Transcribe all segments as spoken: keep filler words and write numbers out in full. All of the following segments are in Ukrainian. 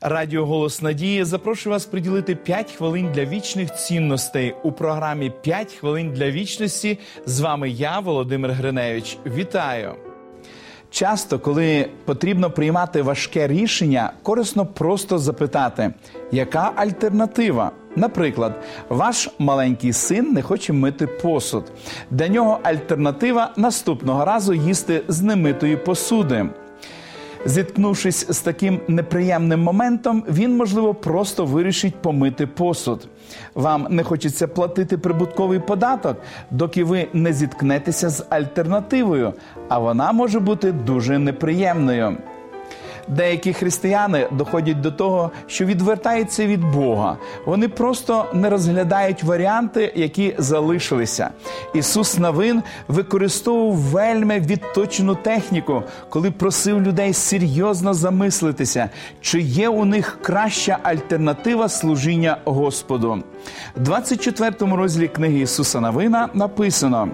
Радіо «Голос Надії» запрошую вас приділити п'ять хвилин для вічних цінностей у програмі «п'ять хвилин для вічності». З вами я, Володимир Гриневич. Вітаю! Часто, коли потрібно приймати важке рішення, корисно просто запитати, яка альтернатива? Наприклад, ваш маленький син не хоче мити посуд. Для нього альтернатива – наступного разу їсти з немитої посуди. Зіткнувшись з таким неприємним моментом, він, можливо, просто вирішить помити посуд. Вам не хочеться платити прибутковий податок, доки ви не зіткнетеся з альтернативою, а вона може бути дуже неприємною. Деякі християни доходять до того, що відвертаються від Бога. Вони просто не розглядають варіанти, які залишилися. Ісус Навин використовував вельми відточену техніку, коли просив людей серйозно замислитися, чи є у них краща альтернатива служіння Господу. В двадцять четвертому розділі книги Ісуса Навина написано: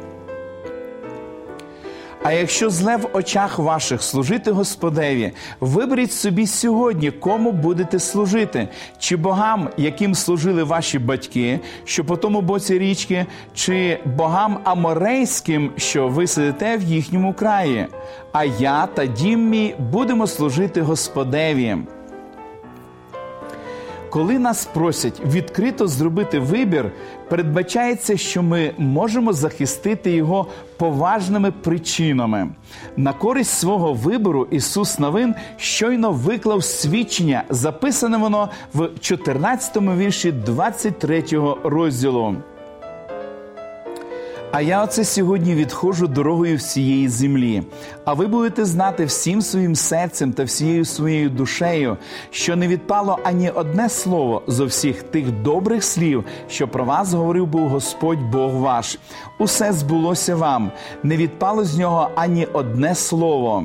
«А якщо зле в очах ваших служити Господеві, виберіть собі сьогодні, кому будете служити, чи богам, яким служили ваші батьки, що по тому боці річки, чи богам аморейським, що ви сидите в їхньому краї. А я та дім мій будемо служити Господеві». Коли нас просять відкрито зробити вибір, передбачається, що ми можемо захистити його поважними причинами. На користь свого вибору Ісус Навин щойно виклав свідчення, записане воно в чотирнадцятому вірші двадцять третього розділу. «А я оце сьогодні відходжу дорогою всієї землі, а ви будете знати всім своїм серцем та всією своєю душею, що не відпало ані одне слово зо всіх тих добрих слів, що про вас говорив був Господь Бог ваш. Усе збулося вам, не відпало з нього ані одне слово».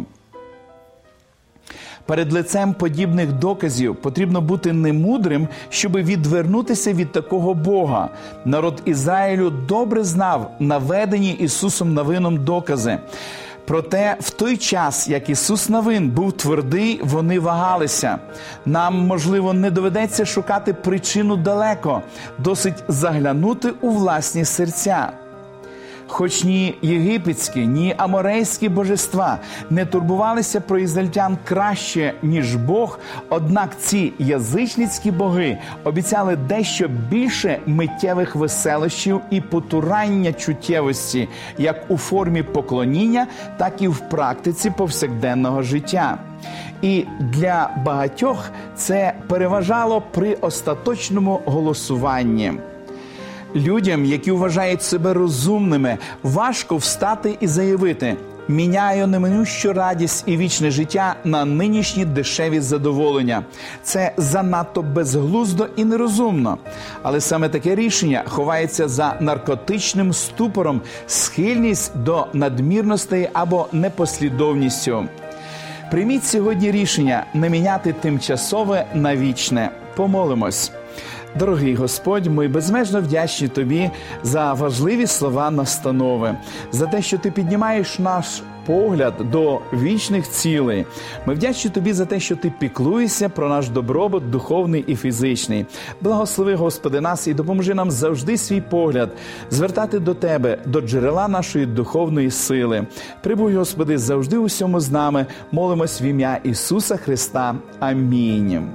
Перед лицем подібних доказів потрібно бути немудрим, щоб відвернутися від такого Бога. Народ Ізраїлю добре знав наведені Ісусом Навином докази. Проте в той час, як Ісус Навин був твердий, вони вагалися. Нам, можливо, не доведеться шукати причину далеко, досить заглянути у власні серця. Хоч ні єгипетські, ні аморейські божества не турбувалися про ізраїльтян краще, ніж Бог, однак ці язичницькі боги обіцяли дещо більше миттєвих веселощів і потурання чуттєвості, як у формі поклоніння, так і в практиці повсякденного життя. І для багатьох це переважало при остаточному голосуванні. Людям, які вважають себе розумними, важко встати і заявити: «Міняю неминущу радість і вічне життя на нинішні дешеві задоволення». Це занадто безглуздо і нерозумно. Але саме таке рішення ховається за наркотичним ступором, схильність до надмірностей або непослідовністю. Прийміть сьогодні рішення не міняти тимчасове на вічне. Помолимось. Дорогий Господь, ми безмежно вдячні Тобі за важливі слова настанови, за те, що Ти піднімаєш наш погляд до вічних цілей. Ми вдячні Тобі за те, що Ти піклуєшся про наш добробут духовний і фізичний. Благослови, Господи, нас і допоможи нам завжди свій погляд звертати до Тебе, до джерела нашої духовної сили. Прибудь, Господи, завжди усьому з нами. Молимось в ім'я Ісуса Христа. Амінь.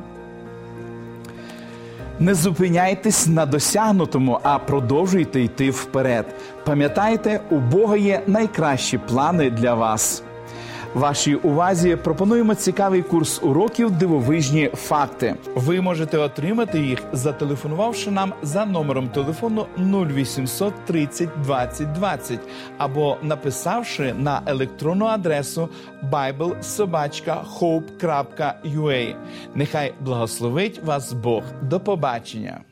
Не зупиняйтесь на досягнутому, а продовжуйте йти вперед. Пам'ятайте, у Бога є найкращі плани для вас. Вашій увазі пропонуємо цікавий курс уроків «Дивовижні факти». Ви можете отримати їх, зателефонувавши нам за номером телефону нуль вісімсот тридцять двадцять двадцять або написавши на електронну адресу байбл собачка хоуп крапка ю а. Нехай благословить вас Бог. До побачення!